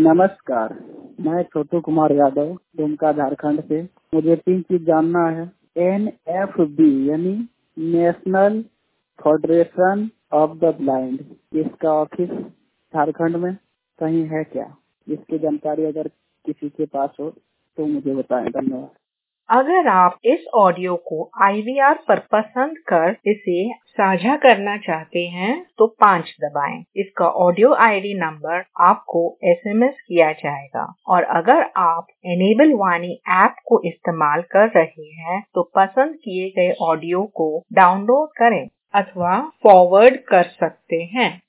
नमस्कार, मैं छोटू कुमार यादव दुमका झारखंड से। मुझे 3 चीज जानना है। NFB यानी national federation of the blind, इसका ऑफिस झारखंड में कहीं है क्या? इसकी जानकारी अगर किसी के पास हो तो मुझे बताएं। धन्यवाद। अगर आप इस ऑडियो को IVR पर पसंद कर इसे साझा करना चाहते हैं तो 5 दबाएं। इसका ऑडियो ID नंबर आपको SMS किया जाएगा। और अगर आप एनेबल वाणी ऐप को इस्तेमाल कर रहे हैं तो पसंद किए गए ऑडियो को डाउनलोड करें अथवा फॉरवर्ड कर सकते हैं।